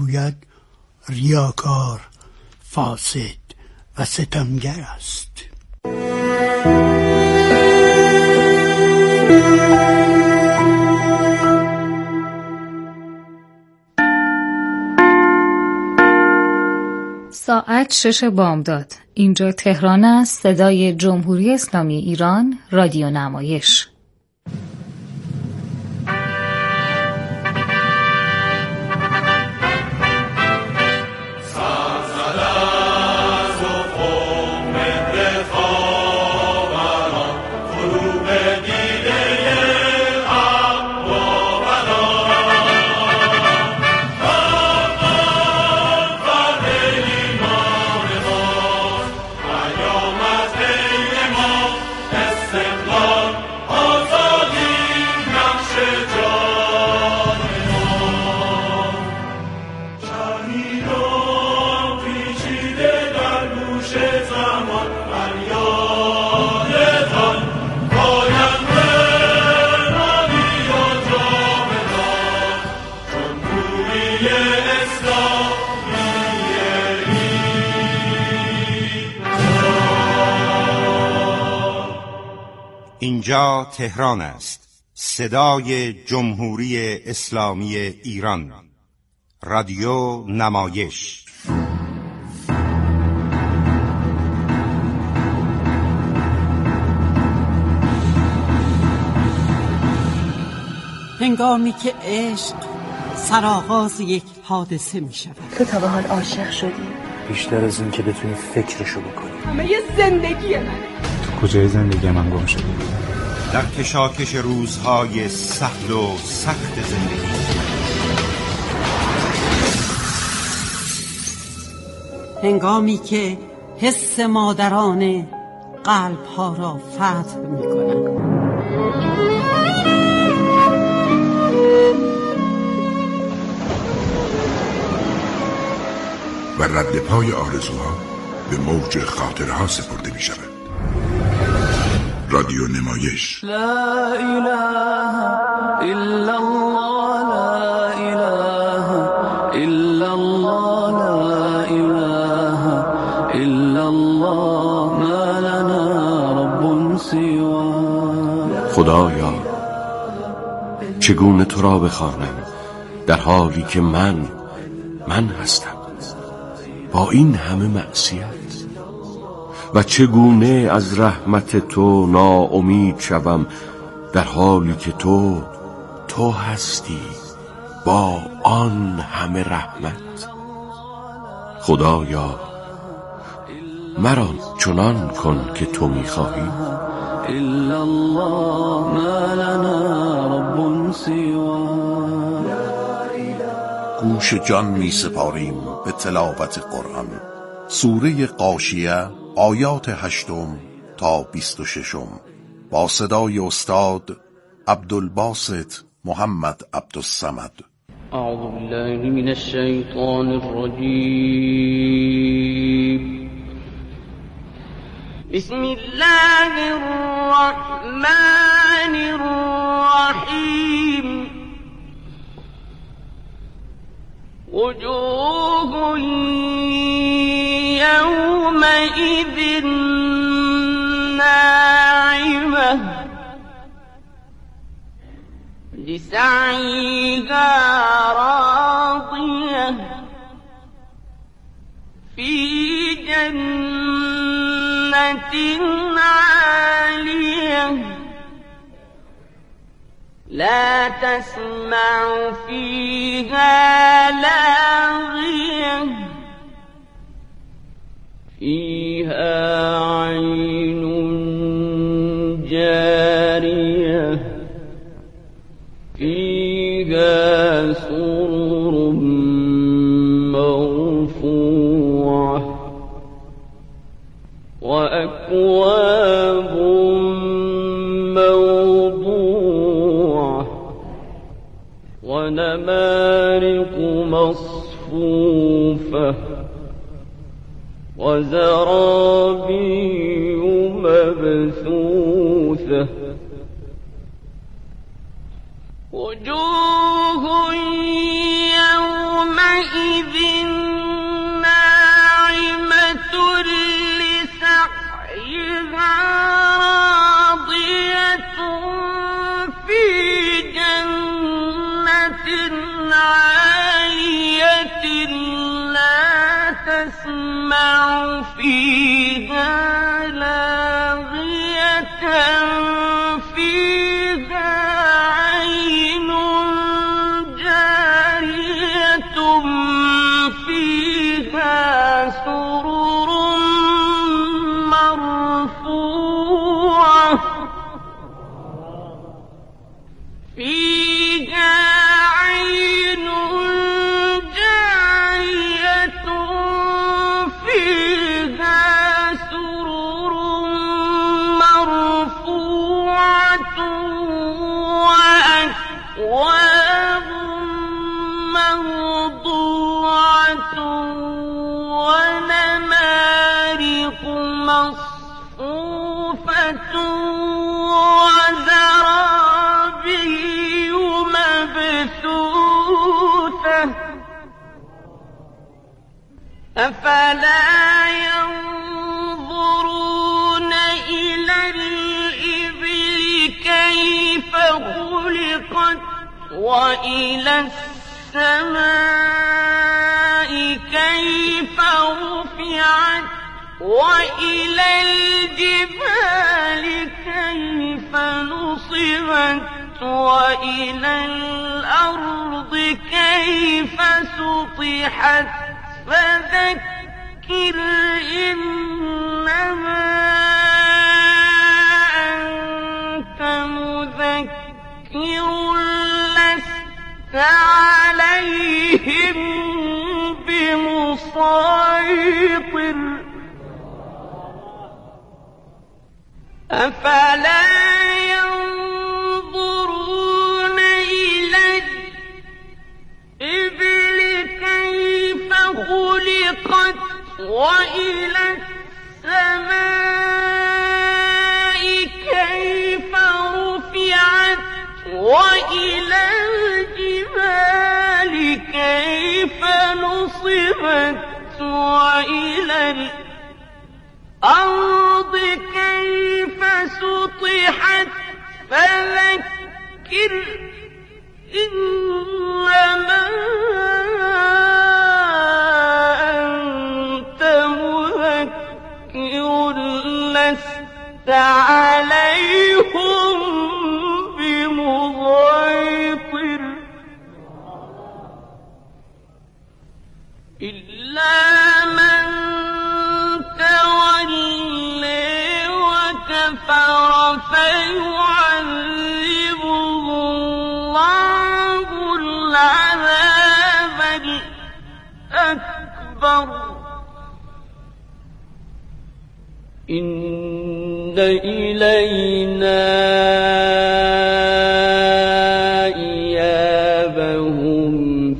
میگوید ریاکار، فاسد و ستمگر است. ساعت 6 بامداد. اینجا تهران است. صدای جمهوری اسلامی ایران، رادیو نمایش. اینجا تهران است، صدای جمهوری اسلامی ایران، رادیو نمایش. هنگامی که عشق سرآغاز یک حادثه می شود. تو تا به حال عاشق شدی؟ بیشتر از این که بتونی فکرشو بکنی. همه یه زندگی منه. تو کجای زندگی من گم شدی؟ در کشاکش روزهای سهل و سخت زندگی. هنگامی که حس مادرانه قلب‌ها را فتح می‌کنند. و رد پای آرزوها به موج خاطرها سپرده می شود. رادیو نمایش. لا اله الا الله، لا اله الا الله، لا اله الا الله، ما لنا رب سواه. خدایا چگونه تو را بخوانم در حالی که من هستم با این همه معصیت، و چگونه از رحمت تو ناامید شوم در حالی که تو هستی با آن همه رحمت. خدایا مرا چنان کن که تو می‌خواهی. الا الله، ما لنا رب سواه. گوش جان می سپاریم به تلاوت قرآن. سوره غاشیه آیات 8 تا 26 با صدای استاد عبدالباسط محمد عبدالصمد. اعوذ بالله من الشیطان الرجیم. بسم الله الرحمن الرحیم. وجوه يومئذ ناعمة لسعيها راضية في جنة عالية لا تسمع فيها لاغية فيها عين جارية فيها سرر مرفوعة وأكواب موضوعة ونمارق مصفوفة وزرابي مبثوثة وجوه يومئذ يومئذ ناعمة لسعيها راضية في جنة عالية لا تسمع فيها لاغية فيها عين جارية فيها سرر مرفوعة فيها عين جارية فيها سرر مرفوعة وأكواب موضوعة ونمارق مصفوفة وزرابي مبثوثة أفلا ينظرون إلى الإبل كيف خلقت وإلى السماء كيف رفعت وإلى الجبال كيف نصبت وإلى الأرض كيف سطحت فذكر إنما أنت مذكر لست عليهم بمسيطر أفلا ينظرون إلى الإبل كيف خلقت وإلى السماء كيف رفعت وإلى الجبال كيف نصبت وإلى الأرض كيف سطحت فذكر إنما أنت مذكر لست عليهم بمسيطر إلا من تولي وكفر فيعذبه الله العذاب الأكبر إن إلينا إيابهم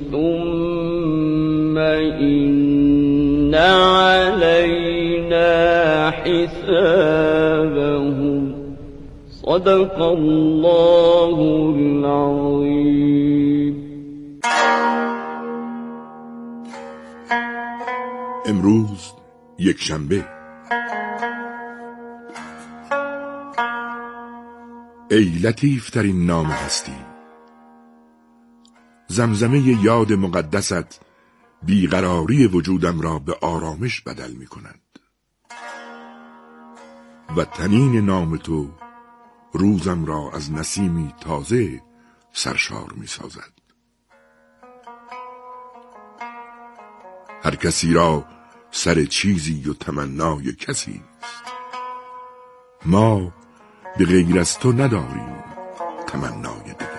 ثم إن علينا حسابهم صدق الله العظيم. امروز یک شنبه. ای لطیف ترین نام هستی، زمزمه یاد مقدست بیقراری وجودم را به آرامش بدل می کند و طنین نام تو روزم را از نسیمی تازه سرشار می سازد. هر کسی را سر چیزی و تمنای کسی است، ما به غیر از تو نداریم تمنای دیگر.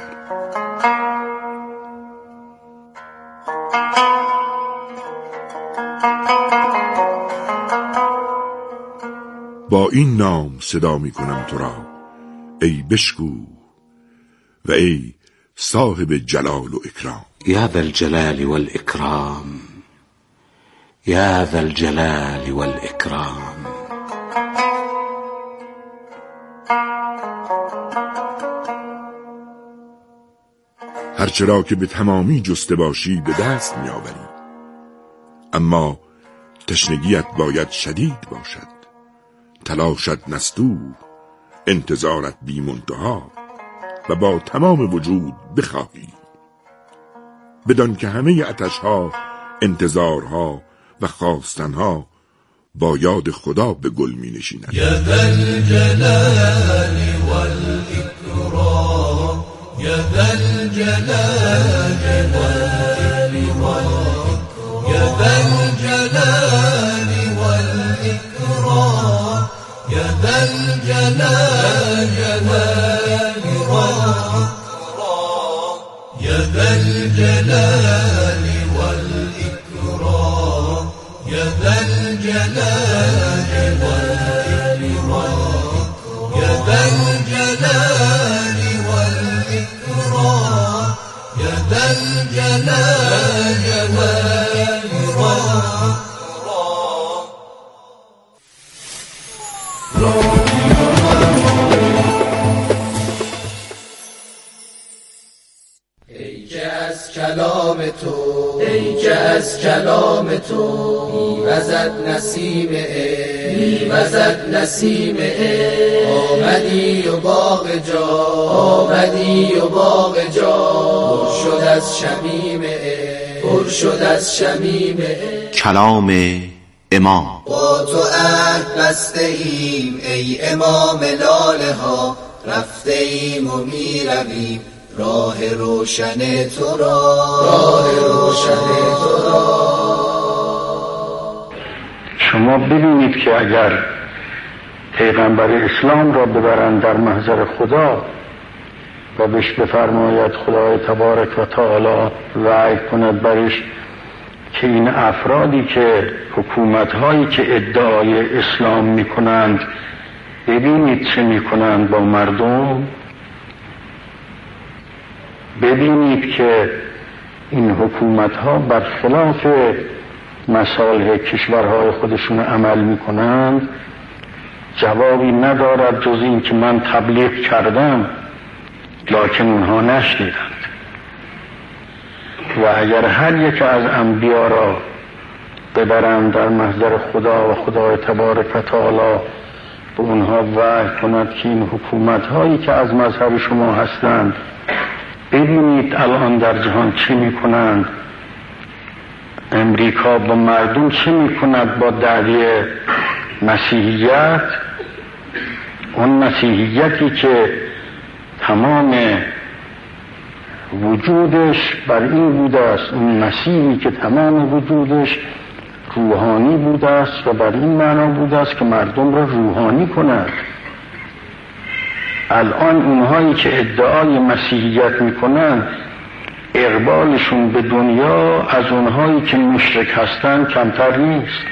با این نام صدا می کنم تو را ای بشکو و ای صاحب جلال و اکرام. یا ذا الجلال والاکرام، یا ذا الجلال والاکرام. هرچرا که به تمامی جسته باشی به دست می آوری اما تشنگیت باید شدید باشد، تلاشت نستوه، انتظارت بی منتها و با تمام وجود بخواهی، بدان که همه عطشها، انتظارها و خواستنها با یاد خدا به گل می نشیند. یا ذا الجلال والاکرام، یا ذا الجلال والاکرام، یا ذا الجلال والاکرام، یا ذا الجلال والاکرام، یا ذا الجلال والاکرام، یا ذا الجلال والاکرام، یا ذا الجلال والاکرام، یا ذا الجلال والاکرام. ای که از کلام تو، ای که از کلام تو میوزد نسیم عشق، میوزد نسیم عشق. آمدی و باغ جا، آمدی و باغ جا پر شد از شمیم عشق، پر شد از شمیم عشق. کلام امام. با تو عهد بسته ایم ای امام لاله ها، رفته ایم و میرویم راه روشن تو را، راه روشن تو را. شما ببینید که اگر پیغمبر اسلام را ببرند در محضر خدا و بهش بفرماید خدای تبارک و تعالی وعی کند برش که این افرادی که حکومت‌هایی که ادعای اسلام میکنند ببینید چه میکنند با مردم، ببینید که این حکومت‌ها برخلاف مصالح کشورهای خودشون عمل میکنند، جوابی ندارد جز این که من تبلیغ کردم لکن اونها نشنیدند. و اگر هر یک از انبیا را ببرند در محضر خدا و خدای تبارک و تعالی به اونها وعی کند که این حکومت‌هایی که از مذهب شما هستند ببینید الان در جهان چه میکنند، امریکا با مردم چه میکند با دعوی مسیحیت، اون مسیحیتی که تمام وجودش بر این بوده است، اون مسیحی که تمام وجودش روحانی بوده است و بر این معنا بوده است که مردم را روحانی کند. الان اونهایی که ادعای مسیحیت میکنن اقبالشون به دنیا از اونهایی که مشرک هستن کمتر نیست.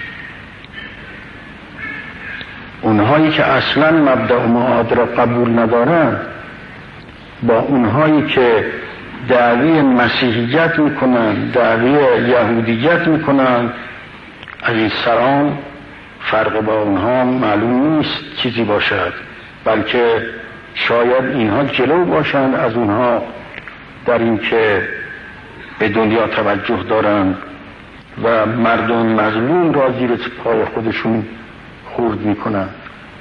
اونهایی که اصلا مبدأ معاد را قبول ندارن با اونهایی که دعوی مسیحیت میکنن، دعوی یهودیت میکنن، از این سران فرق با اونها معلوم نیست چیزی باشد، بلکه شاید اینها جلو باشند از اونها در این که به دنیا توجه دارند و مردم مظلوم را زیر پای خودشون خورد میکنند.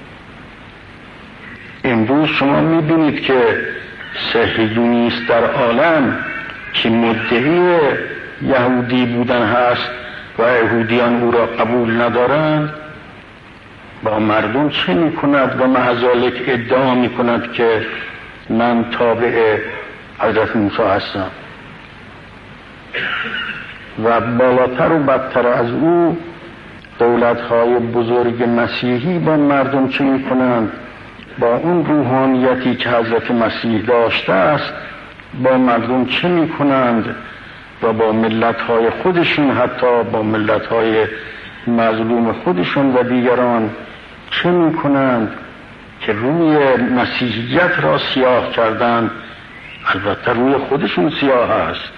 امروز شما میبینید که صهیونیست در عالم که مدعی یهودی بودن هست و یهودیان او را قبول ندارند با مردم چه میکند و محضالک ادعا میکند که من تابع حضرت موسی هستم. و بالاتر و بدتر از او دولت‌های بزرگ مسیحی با مردم چه میکنند؟ با اون روحانیتی که حضرت مسیح داشته است با مردم چه میکنند و با ملت‌های خودشون، حتی با ملت‌های مظلوم خودشون و دیگران چه میکنند که روی مسیحیت را سیاه کردند. البته روی خودشون سیاه است.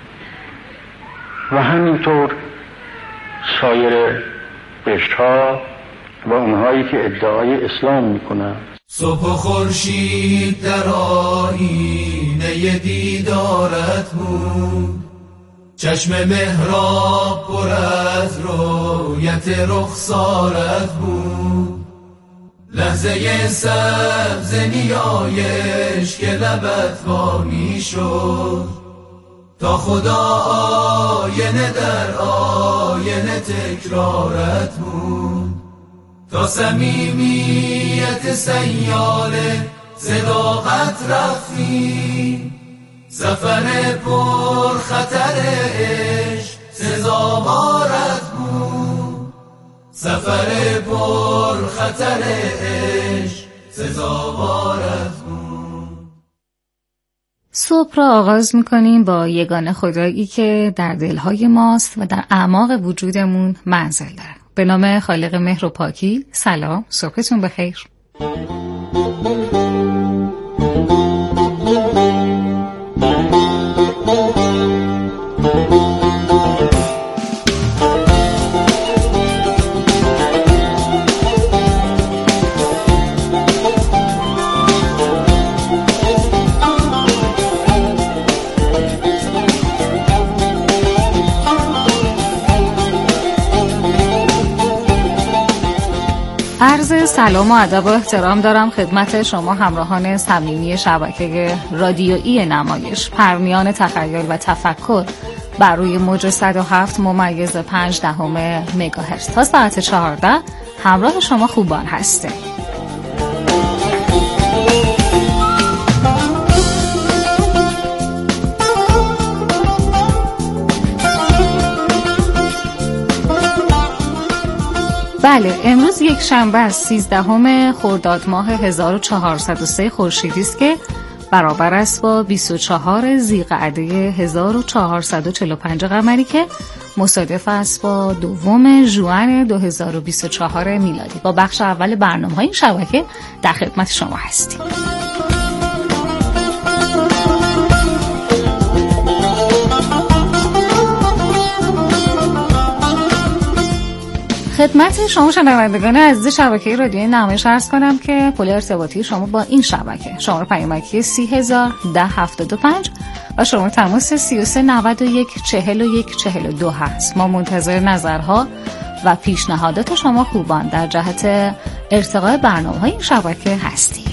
و همینطور سایر قشرها و اونهایی که ادعای اسلام میکنند. صبح خورشید در آینه دیدارت بود، چشم محراب پر از رویت رخسارت بود، لحظه سبز نیایش که لبت وانی شد، تا خدا آینه در آینه تکرارت بود، تا صمیمیت سیاله صداقت رفتی، سفر پر خطر عشق سزاوارت بود، سفر پر خطر عشق سزاوارت بود. صبح را آغاز می‌کنیم با یگانه خدایی که در دل‌های ماست و در اعماق وجودمون منزل داره. به نام خالق مهر و پاکی. سلام، صبحتون بخیر. عرض سلام و ادب و احترام دارم خدمت شما همراهان صمیمی شبکه رادیویی نمایش پرمیان تخیل و تفکر بر روی موج 107.5 مگاهرتز. تا ساعت 14 همراه شما خوبان هسته. بله، امروز یک شنبه است، 13 خرداد ماه 1403 خورشیدی است که برابر است با 24 ذیقعده 1445 قمری که مصادف است با 2 ژوئن 2024 میلادی. با بخش اول برنامه‌های این شبکه در خدمت شما هستیم. خدمت شما شنوندگان عزیز شبکه رادیویی نمایش عرض کنم که پل ارتباطی شما با این شبکه شماره پیامکی 301075 و شماره تماس 33914142 هست. ما منتظر نظرها و پیشنهادات شما خوبان در جهت ارتقای برنامه‌های این شبکه هستیم.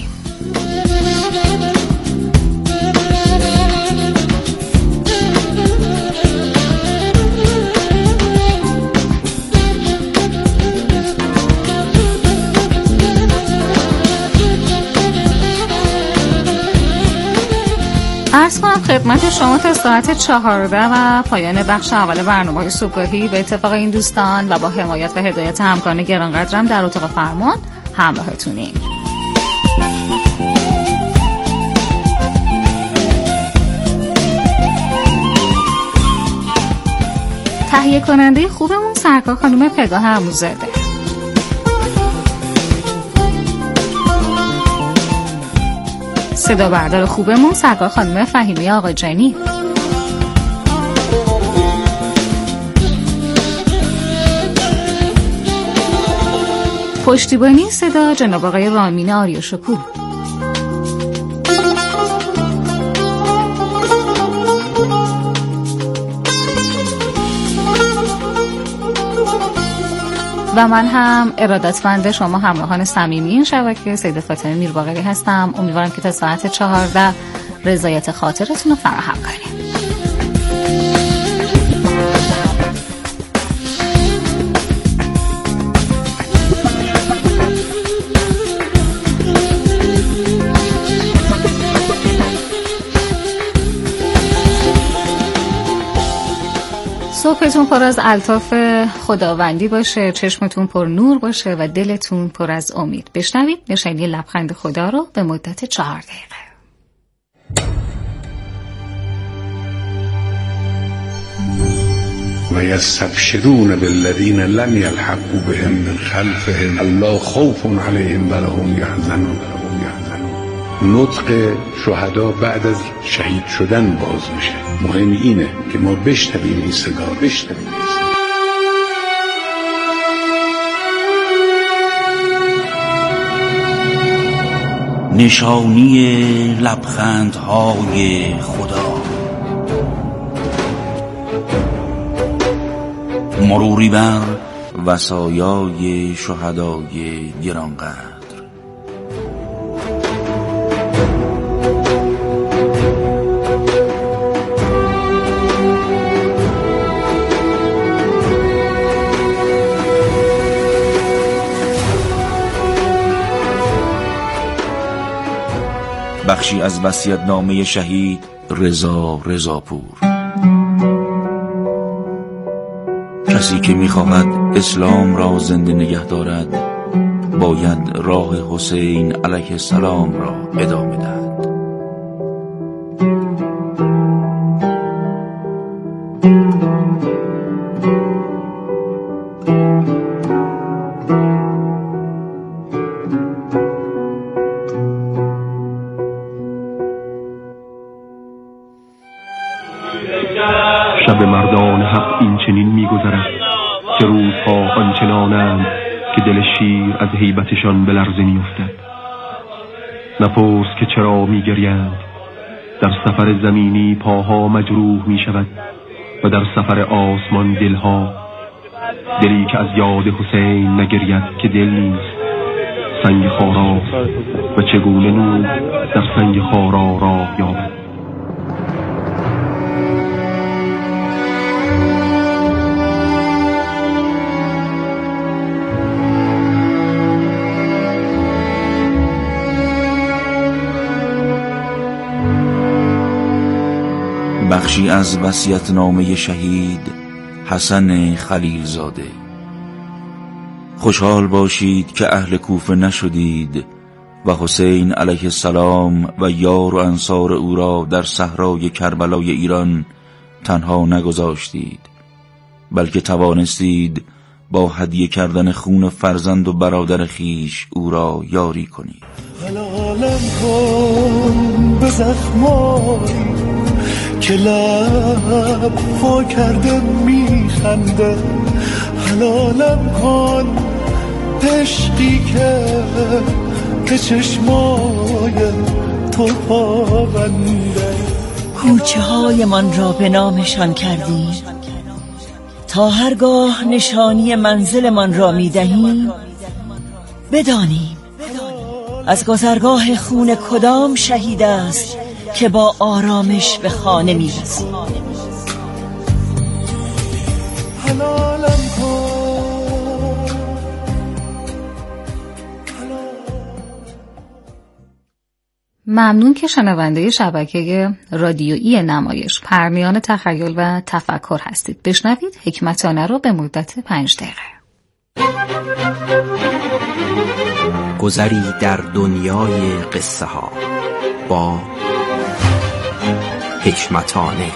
عرض کنم خدمت شما تا ساعت 14 و پایان بخش اول برنامه‌های صبحگاهی به اتفاق این دوستان و با حمایت و هدایت همکاران گرانقدرم در اتاق فرمان همراهتونیم. تهیه کننده خوبمون سرکار خانم پگاه عموزاده. صدا بردار خوبمون سرکار خانم فهیمه آقاجانی. پشتیبانی صدا جناب آقای رامین آریاشکور. و من هم ارادتمند شما همراهان صمیمی این شبکه سیده فاطمه میرباقری هستم. امیدوارم که تا ساعت 14 رضایت خاطرتون رو فراهم کنیم. صبحتون پر از الطاف خداوندی باشه، چشمتون پر نور باشه و دلتون پر از امید. بشنوید نشانی لبخند خدا رو به مدت 4 دقیقه. و یستبشرون بالذین لم یلحقوا بهم من خلفهم الا خوف علیهم ولا هم یحزنون. نطق شهدا بعد از شهید شدن باز میشه. مهم اینه که ما بشنویم این صدا، نشانی لبخندهای خدا. مروری بر وصایای شهدای گرانقدر. بخشی از وصیت‌نامه شهید رضا رضاپور. کسی که می‌خواهد اسلام را زنده نگه دارد باید راه حسین علیه السلام را ادامه دهد. شب مردان حق این چنین می‌گذرد که روزها آنچنانند که دل شیر از هیبتشان به لرزه می‌افتد. نپرس که چرا می‌گریند، در سفر زمینی پاها مجروح می‌شود و در سفر آسمان دلها. دلی که از یاد حسین نگرید که دل نیست، سنگ خارا و چگونه نور در سنگ خارا راه یابد. بخشی از وصیت‌نامه شهید حسن خلیلزاده. خوشحال باشید که اهل کوفه نشدید و حسین علیه السلام و یار و انصار او را در صحرای کربلای ایران تنها نگذاشتید، بلکه توانستید با هدیه کردن خون فرزند و برادر خیش او را یاری کنید. حلالم کن به زخمایی که لب پا کرده میخنده، حلالم کن عشقی که به چشمای تو پابنده. کوچه های من را به نامشان کردیم، تا هرگاه نشانی منزل من را میدهیم بدانیم از گذرگاه خون کدام شهید است که با آرامش به خانه می‌رسیم. ممنون که شنونده شبکه رادیویی نمایش پرمیان تخیل و تفکر هستید. بشنوید حکمتانه رو به مدت 5 دقیقه. گذری در دنیای قصه ها با حکمتانه.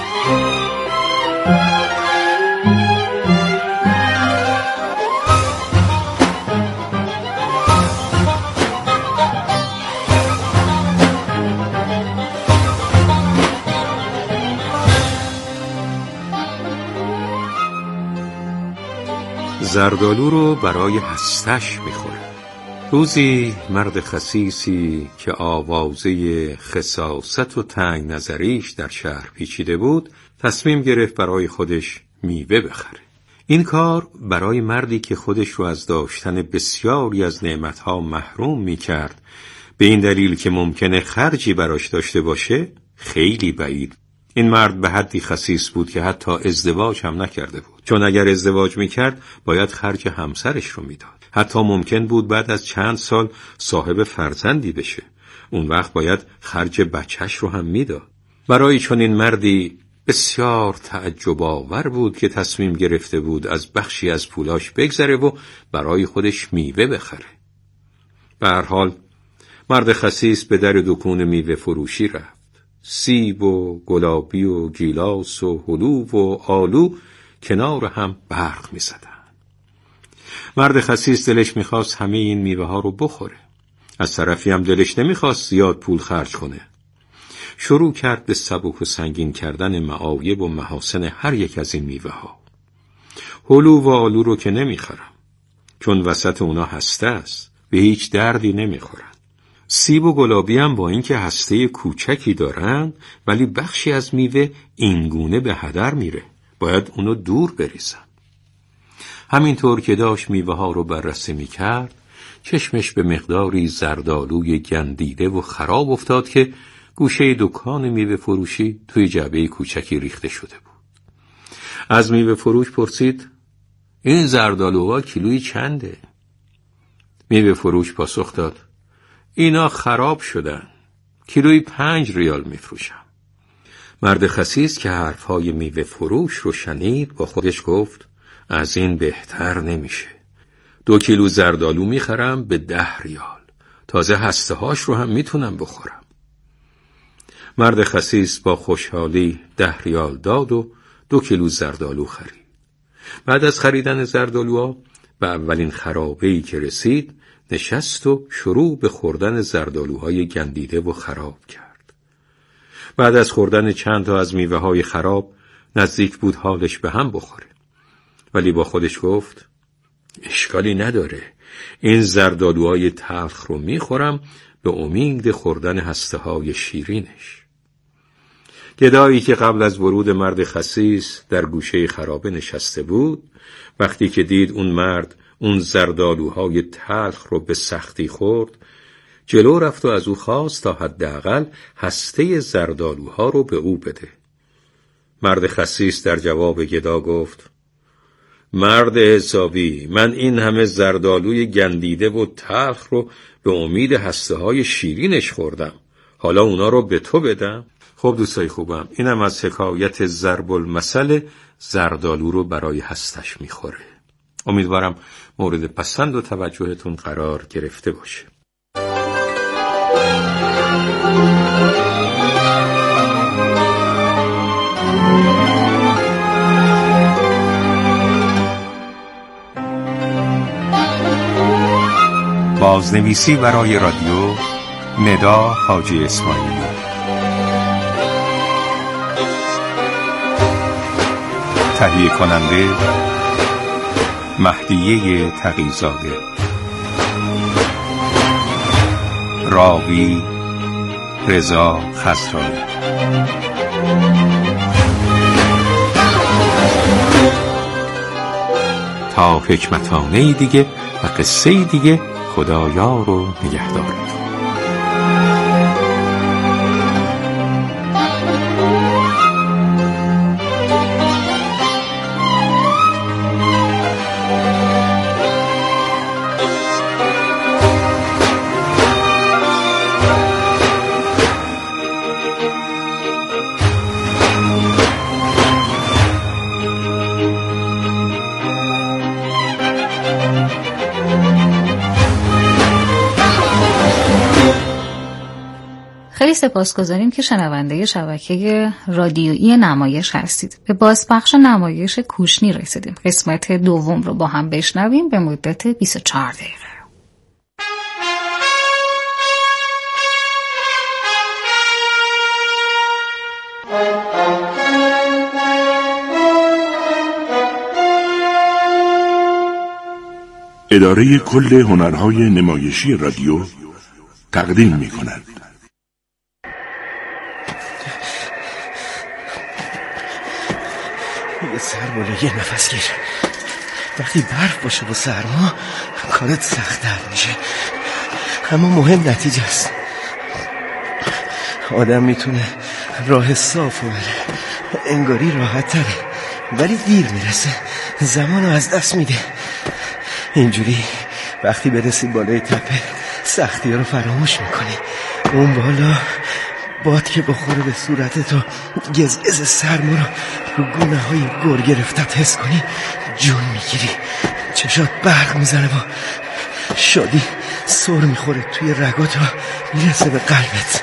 زردآلو رو برای هستش میخوره. روزی مرد خسیسی که آوازه خساست و تنگ نظریش در شهر پیچیده بود تصمیم گرفت برای خودش میوه بخره. این کار برای مردی که خودش رو از داشتن بسیاری از نعمتها محروم میکرد به این دلیل که ممکنه خرجی براش داشته باشه خیلی بعید. این مرد به حدی خسیس بود که حتی ازدواج هم نکرده بود، چون اگر ازدواج میکرد باید خرج همسرش رو میداد. حتی ممکن بود بعد از چند سال صاحب فرزندی بشه، اون وقت باید خرج بچهش رو هم میداد. برای چون این مردی بسیار تعجب آور بود که تصمیم گرفته بود از بخشی از پولاش بگذره و برای خودش میوه بخره. به هر حال مرد خسیس به در دکون میوه فروشی رفت. سیب و گلابی و گیلاس و هلو و آلو کنار هم برق می زدن. مرد خسیس دلش میخواست همه این میوه ها رو بخوره. از طرفی هم دلش نمیخواست زیاد پول خرج کنه. شروع کرد به سبک و سنگین کردن معایب و محاسن هر یک از این میوه ها. هلو و آلو رو که نمیخرم، چون وسط اونا هسته است، به هیچ دردی نمیخورن. سیب و گلابی هم با اینکه هسته کوچکی دارن ولی بخشی از میوه اینگونه به هدر میره، باید اونو دور بریزن. همینطور که داشت میوه ها رو بررسی میکرد چشمش به مقداری زردآلوی گندیده و خراب افتاد که گوشه دکان میوه فروشی توی جعبه کوچکی ریخته شده بود. از میوه فروش پرسید این زردآلوها کیلویی چنده؟ میوه فروش پاسخ داد اینا خراب شدن، کیلویی 5 ریال میفروشم. مرد خسیس که حرفهای میوه فروش رو شنید با خودش گفت از این بهتر نمیشه. 2 کیلو زردآلو میخرم به 10 ریال. تازه هسته هاش رو هم میتونم بخورم. مرد خسیس با خوشحالی 10 ریال داد و 2 کیلو زردآلو خرید. بعد از خریدن زردآلوها به اولین خرابه‌ای که رسید نشست و شروع به خوردن زردآلوهای گندیده و خراب کرد. بعد از خوردن چند تا از میوه‌های خراب نزدیک بود حالش به هم بخوره. ولی با خودش گفت اشکالی نداره، این زردآلوهای تلخ رو میخورم به امید خوردن هسته‌های شیرینش. گدایی که قبل از ورود مرد خسیس در گوشه خرابه نشسته بود، وقتی که دید اون مرد اون زردآلوهای تلخ رو به سختی خورد، جلو رفت و از او خواست تا حداقل هسته زردآلوها رو به او بده. مرد خسیس در جواب گدا گفت مرد حسابی، من این همه زردآلوی گندیده و تلخ رو به امید هسته‌های شیرینش خوردم، حالا اونا رو به تو بدم؟ خب دوستای خوبم، اینم از حکایت ضرب المثل زردآلو رو برای هستش میخوره. امیدوارم مورد پسند و توجهتون قرار گرفته باشه. بازنویسی برای رادیو ندا حاجی اسماعیلی، تهیه کننده مهدیه تقی‌زاده، راوی رضا خضرایی. تا حکمتانه دیگه و قصه دیگه، خدایار و نگهدارتون. خیلی سپاسگزاریم که شنونده شبکه رادیویی نمایش هستید. به بازپخش نمایش کوشنی رسیدیم. قسمت دوم رو با هم بشنویم به مدت 24 دقیقه. اداره کل هنرهای نمایشی رادیو تقدیم می‌کند. یه سر بالا، یه نفس گیر. وقتی برف باشه و سرما کارت سخت‌تر میشه، اما مهم نتیجه است. آدم میتونه راه صاف رو بره، انگاری راحت تره، ولی دیر میرسه، زمانو از دست میده. اینجوری وقتی برسی بالای تپه سختی ها رو فراموش میکنی. اون بالا باد که بخوره به صورتت و گزگز سرما رو گونه های گر گرفتت حس کنی، جون میگیری، چشات برق میزنه و شادی سر میخوره توی رگات و میرسه به قلبت.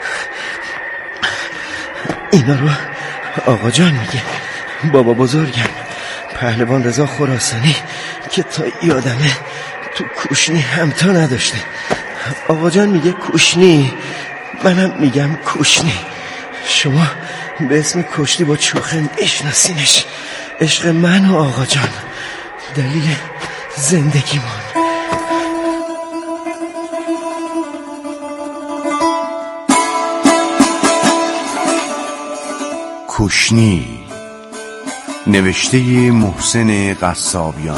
اینا رو آقا جان میگه، بابا بزرگم پهلوان رضا خراسانی که تا یادمه تو کوشنی همتا نداشته. آقا جان میگه کوشنی، منم میگم کوشنی. شما به اسم کشتی با چوخه میشناسینش. عشق من و آقا جان دلیل زندگیمون. کوشنی، نوشته محسن قصابیان،